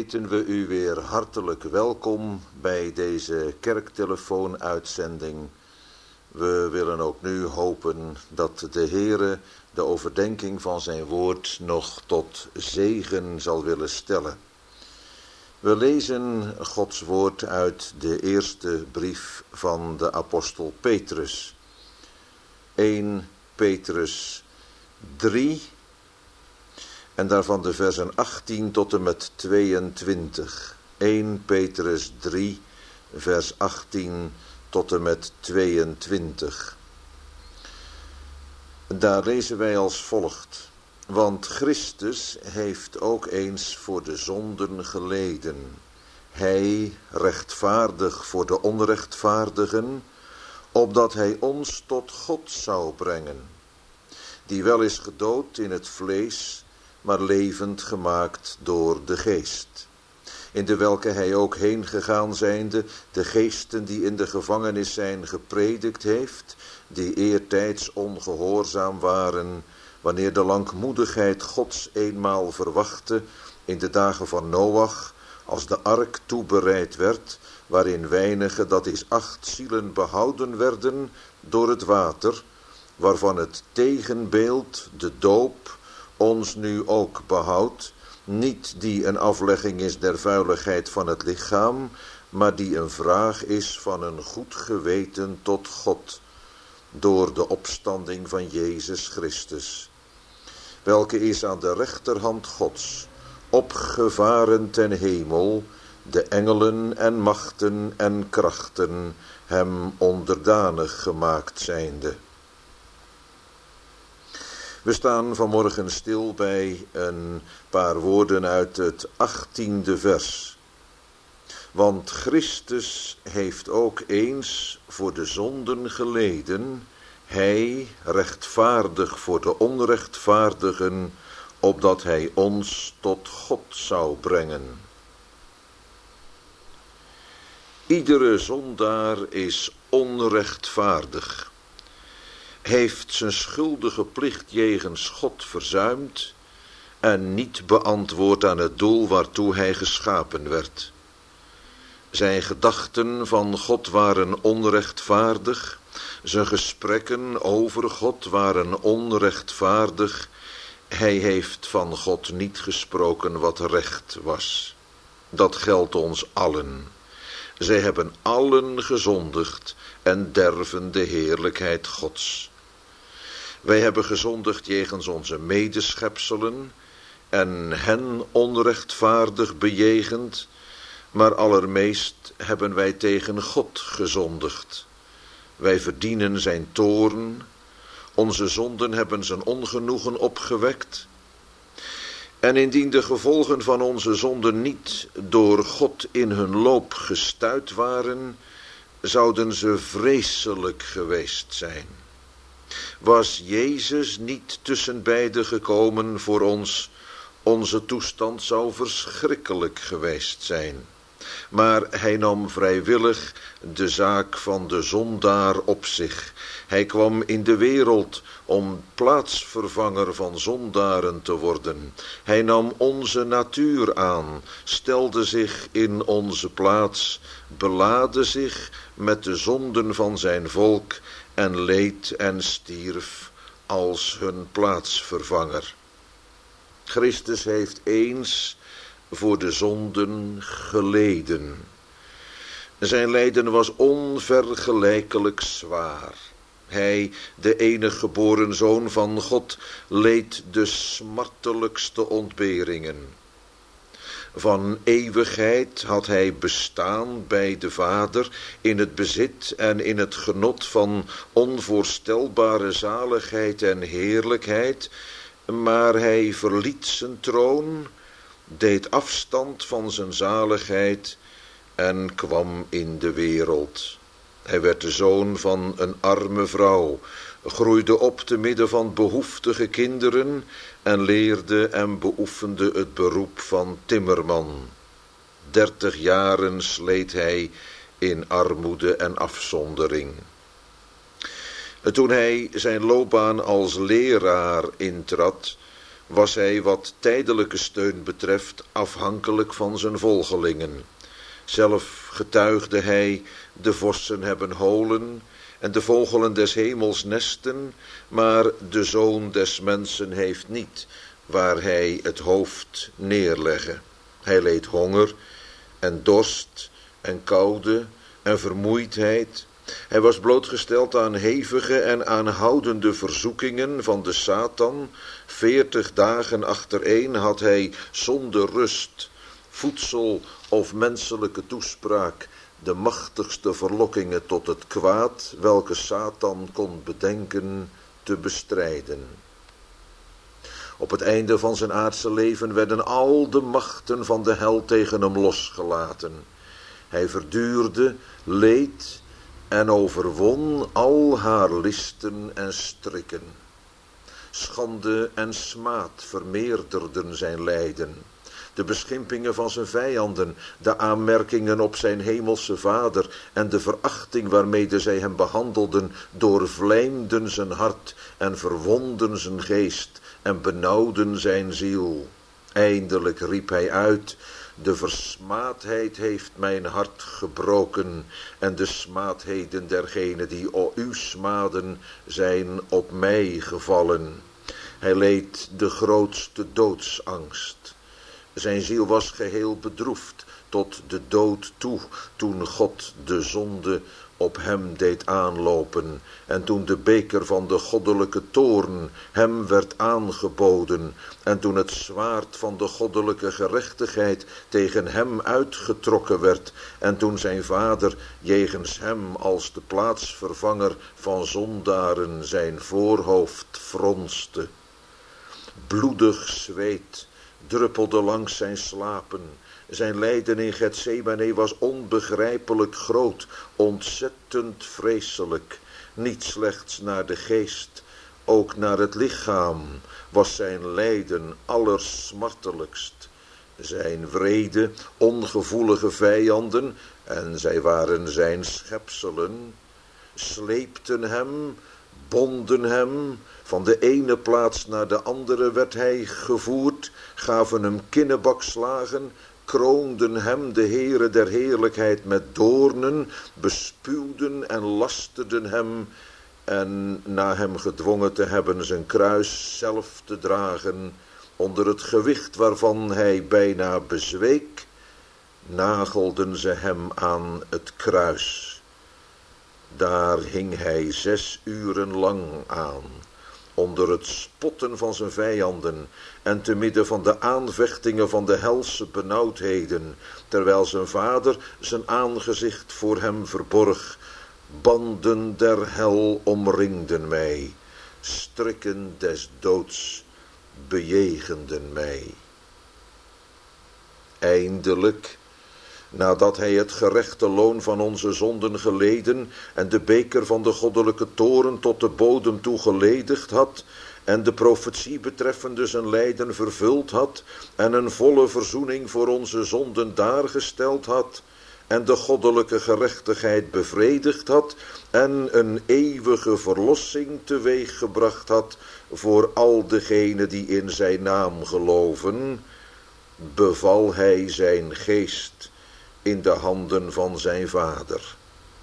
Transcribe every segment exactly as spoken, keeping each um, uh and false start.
heten we u weer hartelijk welkom bij deze kerktelefoonuitzending. We willen ook nu hopen dat de Heere de overdenking van zijn woord nog tot zegen zal willen stellen. We lezen Gods woord uit de eerste brief van de apostel Petrus. eerste Petrus drie en daarvan de versen achttien tot en met tweeëntwintig. eerste Petrus drie, vers achttien tot en met tweeëntwintig. Daar lezen wij als volgt. Want Christus heeft ook eens voor de zonden geleden. Hij rechtvaardig voor de onrechtvaardigen, opdat hij ons tot God zou brengen. Die wel is gedood in het vlees, maar levend gemaakt door de geest. In de welke hij ook heen gegaan zijnde, de geesten die in de gevangenis zijn gepredikt heeft, die eertijds ongehoorzaam waren, wanneer de langmoedigheid Gods eenmaal verwachtte in de dagen van Noach, als de ark toebereid werd, waarin weinige, dat is acht zielen, behouden werden door het water, waarvan het tegenbeeld, de doop, ons nu ook behoudt, niet die een aflegging is der vuiligheid van het lichaam, maar die een vraag is van een goed geweten tot God, door de opstanding van Jezus Christus, welke is aan de rechterhand Gods, opgevaren ten hemel, de engelen en machten en krachten hem onderdanig gemaakt zijnde. We staan vanmorgen stil bij een paar woorden uit het achttiende vers. Want Christus heeft ook eens voor de zonden geleden, hij rechtvaardig voor de onrechtvaardigen, opdat hij ons tot God zou brengen. Iedere zondaar is onrechtvaardig, heeft zijn schuldige plicht jegens God verzuimd en niet beantwoord aan het doel waartoe hij geschapen werd. Zijn gedachten van God waren onrechtvaardig, zijn gesprekken over God waren onrechtvaardig. Hij heeft van God niet gesproken wat recht was. Dat geldt ons allen. Zij hebben allen gezondigd en derven de heerlijkheid Gods. Wij hebben gezondigd jegens onze medeschepselen en hen onrechtvaardig bejegend, maar allermeest hebben wij tegen God gezondigd. Wij verdienen zijn toorn, onze zonden hebben zijn ongenoegen opgewekt. En indien de gevolgen van onze zonden niet door God in hun loop gestuit waren, zouden ze vreselijk geweest zijn. Was Jezus niet tussen beiden gekomen voor ons, onze toestand zou verschrikkelijk geweest zijn. Maar hij nam vrijwillig de zaak van de zondaar op zich. Hij kwam in de wereld om plaatsvervanger van zondaren te worden. Hij nam onze natuur aan, stelde zich in onze plaats, belaadde zich met de zonden van zijn volk en leed en stierf als hun plaatsvervanger. Christus heeft eens voor de zonden geleden. Zijn lijden was onvergelijkelijk zwaar. Hij, de enige geboren zoon van God, leed de smartelijkste ontberingen. Van eeuwigheid had hij bestaan bij de Vader in het bezit en in het genot van onvoorstelbare zaligheid en heerlijkheid, maar hij verliet zijn troon, deed afstand van zijn zaligheid en kwam in de wereld. Hij werd de zoon van een arme vrouw, groeide op te midden van behoeftige kinderen en leerde en beoefende het beroep van timmerman. Dertig jaren sleet hij in armoede en afzondering. Toen hij zijn loopbaan als leraar intrad, was hij wat tijdelijke steun betreft afhankelijk van zijn volgelingen. Zelf getuigde hij, de vossen hebben holen en de vogelen des hemels nesten, maar de zoon des mensen heeft niet waar hij het hoofd neerleggen. Hij leed honger en dorst en koude en vermoeidheid. Hij was blootgesteld aan hevige en aanhoudende verzoekingen van de Satan. Veertig dagen achtereen had hij zonder rust, voedsel of menselijke toespraak de machtigste verlokkingen tot het kwaad, welke Satan kon bedenken, te bestrijden. Op het einde van zijn aardse leven werden al de machten van de hel tegen hem losgelaten. Hij verduurde, leed en overwon al haar listen en strikken. Schande en smaad vermeerderden zijn lijden. De beschimpingen van zijn vijanden, de aanmerkingen op zijn hemelse vader en de verachting waarmede zij hem behandelden, doorvlijmden zijn hart en verwonden zijn geest en benauwden zijn ziel. Eindelijk riep hij uit: de versmaadheid heeft mijn hart gebroken en de smaadheden dergenen die u smaden zijn op mij gevallen. Hij leed de grootste doodsangst. Zijn ziel was geheel bedroefd tot de dood toe, toen God de zonde op hem deed aanlopen en toen de beker van de goddelijke toorn hem werd aangeboden en toen het zwaard van de goddelijke gerechtigheid tegen hem uitgetrokken werd en toen zijn vader jegens hem als de plaatsvervanger van zondaren zijn voorhoofd fronste. Bloedig zweet druppelde langs zijn slapen. Zijn lijden in Getsemane was onbegrijpelijk groot, ontzettend vreselijk. Niet slechts naar de geest, ook naar het lichaam was zijn lijden allersmartelijkst. Zijn wrede, ongevoelige vijanden, en zij waren zijn schepselen, sleepten hem, bonden hem. Van de ene plaats naar de andere werd hij gevoerd, gaven hem kinnebakslagen, kroonden hem de Heere der heerlijkheid met doornen, bespuwden en lasterden hem, en na hem gedwongen te hebben zijn kruis zelf te dragen, onder het gewicht waarvan hij bijna bezweek, nagelden ze hem aan het kruis. Daar hing hij zes uren lang aan, onder het spotten van zijn vijanden en te midden van de aanvechtingen van de helse benauwdheden, terwijl zijn vader zijn aangezicht voor hem verborg. Banden der hel omringden mij, strikken des doods bejegenden mij. Eindelijk, nadat hij het gerechte loon van onze zonden geleden en de beker van de goddelijke toorn tot de bodem toe geledigd had en de profetie betreffende zijn lijden vervuld had en een volle verzoening voor onze zonden daargesteld had en de goddelijke gerechtigheid bevredigd had en een eeuwige verlossing teweeggebracht had voor al degenen die in zijn naam geloven, beval hij zijn geest in de handen van zijn vader.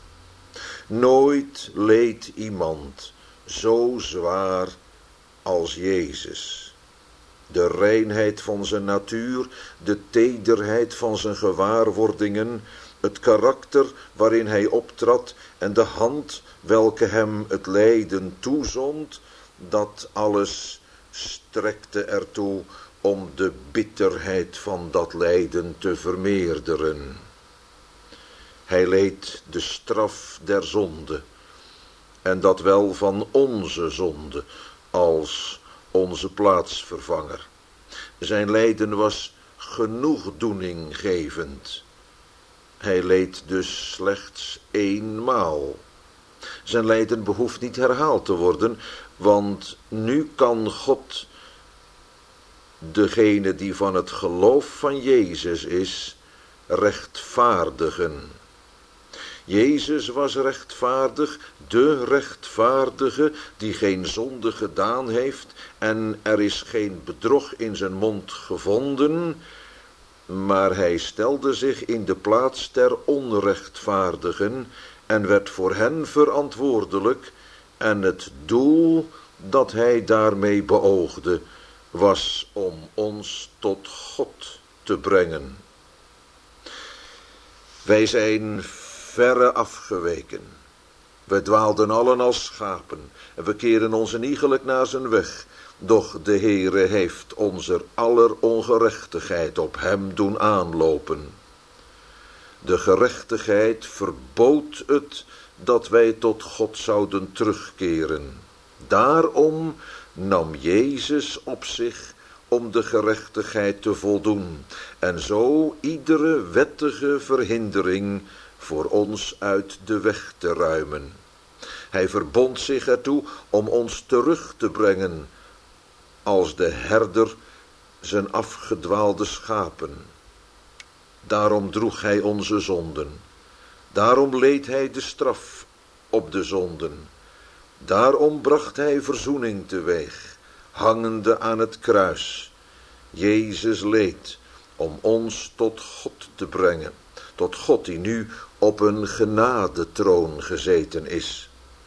Nooit leed iemand zo zwaar als Jezus. De reinheid van zijn natuur, de tederheid van zijn gewaarwordingen, het karakter waarin hij optrad en de hand welke hem het lijden toezond, dat alles strekte ertoe om de bitterheid van dat lijden te vermeerderen. Hij leed de straf der zonde, en dat wel van onze zonde, als onze plaatsvervanger. Zijn lijden was genoegdoeninggevend. Hij leed dus slechts eenmaal. Zijn lijden behoeft niet herhaald te worden, want nu kan God degene die van het geloof van Jezus is, rechtvaardigen. Jezus was rechtvaardig, de rechtvaardige die geen zonde gedaan heeft en er is geen bedrog in zijn mond gevonden, maar hij stelde zich in de plaats der onrechtvaardigen en werd voor hen verantwoordelijk en het doel dat hij daarmee beoogde was om ons tot God te brengen. Wij zijn verre afgeweken. We dwaalden allen als schapen en we keren ons iegelijk naar zijn weg. Doch de Heere heeft onze aller ongerechtigheid op hem doen aanlopen. De gerechtigheid verbood het dat wij tot God zouden terugkeren. Daarom nam Jezus op zich om de gerechtigheid te voldoen en zo iedere wettige verhindering voor ons uit de weg te ruimen. Hij verbond zich ertoe om ons terug te brengen als de herder zijn afgedwaalde schapen. Daarom droeg hij onze zonden. Daarom leed hij de straf op de zonden. Daarom bracht hij verzoening teweeg, hangende aan het kruis. Jezus leed om ons tot God te brengen, tot God die nu op een genadetroon gezeten is.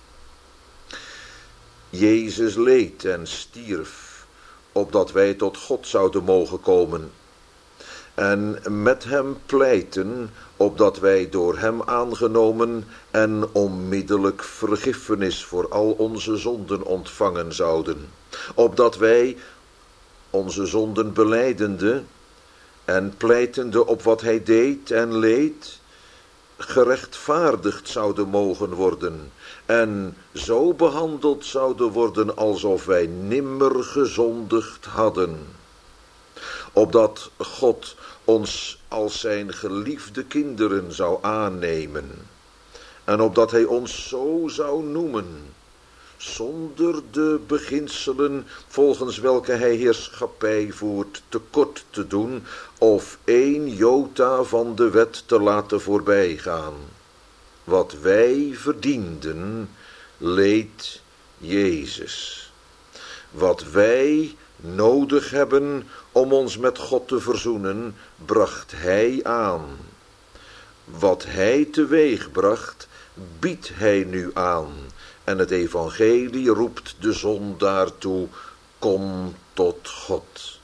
Jezus leed en stierf, opdat wij tot God zouden mogen komen. En met hem pleiten, opdat wij door hem aangenomen en onmiddellijk vergiffenis voor al onze zonden ontvangen zouden. Opdat wij onze zonden belijdende en pleitende op wat hij deed en leed, gerechtvaardigd zouden mogen worden en zo behandeld zouden worden alsof wij nimmer gezondigd hadden. Opdat God ons als zijn geliefde kinderen zou aannemen en opdat hij ons zo zou noemen, zonder de beginselen volgens welke hij heerschappij voert tekort te doen of één jota van de wet te laten voorbijgaan. Wat wij verdienden, leed Jezus. Wat wij nodig hebben om ons met God te verzoenen, bracht hij aan. Wat hij teweeg bracht, biedt hij nu aan. En het evangelie roept de zondaar toe, kom tot God.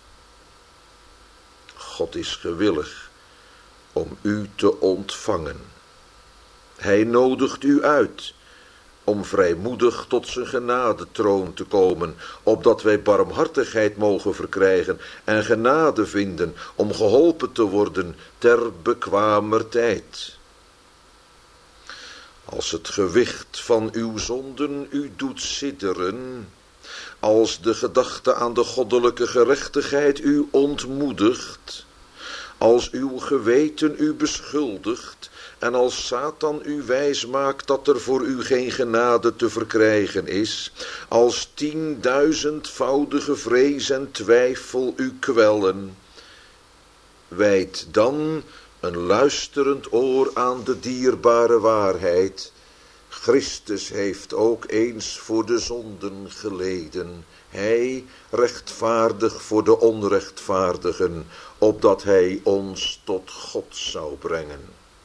God is gewillig om u te ontvangen. Hij nodigt u uit om vrijmoedig tot zijn genadetroon te komen, opdat wij barmhartigheid mogen verkrijgen en genade vinden om geholpen te worden ter bekwamer tijd. Als het gewicht van uw zonden u doet sidderen, als de gedachte aan de goddelijke gerechtigheid u ontmoedigt, als uw geweten u beschuldigt en als Satan u wijsmaakt dat er voor u geen genade te verkrijgen is, als tienduizendvoudige vrees en twijfel u kwellen, wijd dan een luisterend oor aan de dierbare waarheid. Christus heeft ook eens voor de zonden geleden, hij rechtvaardig voor de onrechtvaardigen, opdat hij ons tot God zou brengen.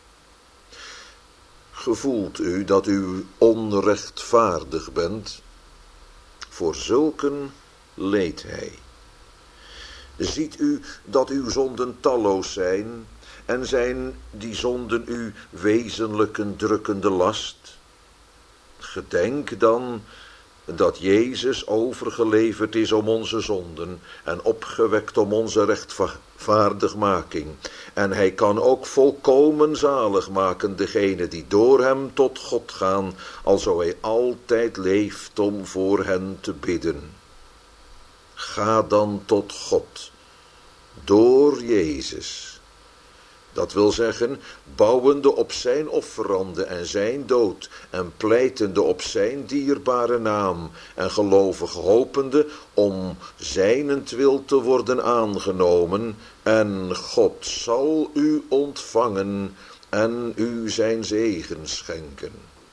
Gevoelt u dat u onrechtvaardig bent? Voor zulken leed hij. Ziet u dat uw zonden talloos zijn en zijn die zonden u wezenlijk een drukkende last? Gedenk dan dat Jezus overgeleverd is om onze zonden en opgewekt om onze rechtvaardigmaking. En hij kan ook volkomen zalig maken degene die door hem tot God gaan, alzo hij altijd leeft om voor hen te bidden. Ga dan tot God, door Jezus. Dat wil zeggen, bouwende op zijn offeranden en zijn dood en pleitende op zijn dierbare naam en gelovig hopende om zijnentwil te worden aangenomen en God zal u ontvangen en u zijn zegen schenken.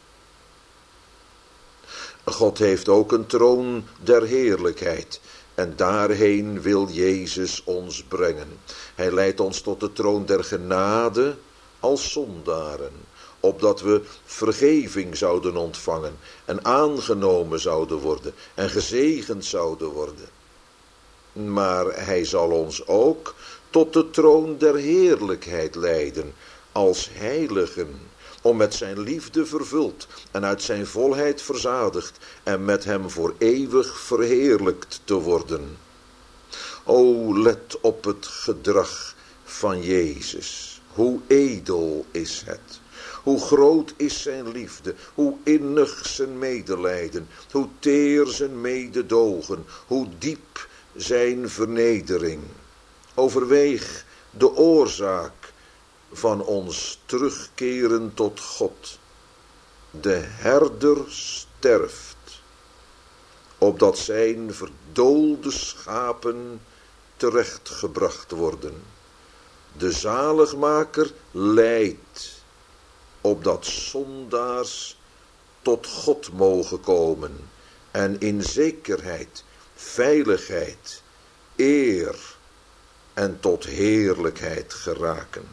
God heeft ook een troon der heerlijkheid en daarheen wil Jezus ons brengen. Hij leidt ons tot de troon der genade als zondaren, opdat we vergeving zouden ontvangen en aangenomen zouden worden en gezegend zouden worden. Maar hij zal ons ook tot de troon der heerlijkheid leiden als heiligen, om met zijn liefde vervuld en uit zijn volheid verzadigd en met hem voor eeuwig verheerlijkt te worden. O, let op het gedrag van Jezus. Hoe edel is het. Hoe groot is zijn liefde, hoe innig zijn medelijden, hoe teer zijn mededogen, hoe diep zijn vernedering. Overweeg de oorzaak van ons terugkeren tot God. De herder sterft, opdat zijn verdoolde schapen terechtgebracht worden. De zaligmaker lijdt, opdat zondaars tot God mogen komen en in zekerheid, veiligheid, eer en tot heerlijkheid geraken.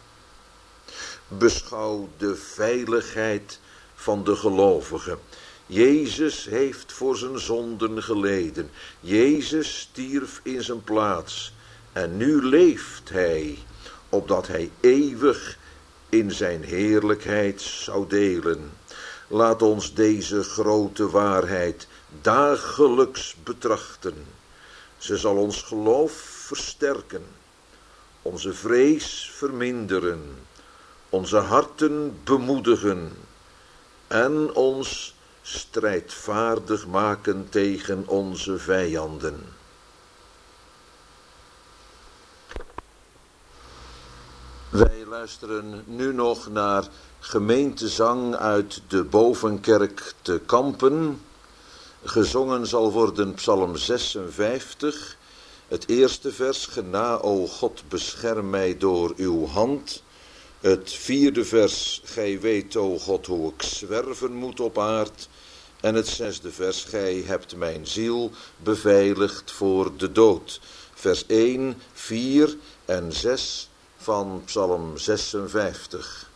Beschouw de veiligheid van de gelovige. Jezus heeft voor zijn zonden geleden. Jezus stierf in zijn plaats. En nu leeft hij, opdat hij eeuwig in zijn heerlijkheid zou delen. Laat ons deze grote waarheid dagelijks betrachten. Ze zal ons geloof versterken, onze vrees verminderen, onze harten bemoedigen en ons strijdvaardig maken tegen onze vijanden. Wij luisteren nu nog naar gemeentezang uit de Bovenkerk te Kampen. Gezongen zal worden Psalm zesenvijftig, het eerste vers, Gena, o God, bescherm mij door uw hand. Het vierde vers, gij weet, o God, hoe ik zwerven moet op aard. En het zesde vers, gij hebt mijn ziel beveiligd voor de dood. Vers één, vier en zes van Psalm zesenvijftig.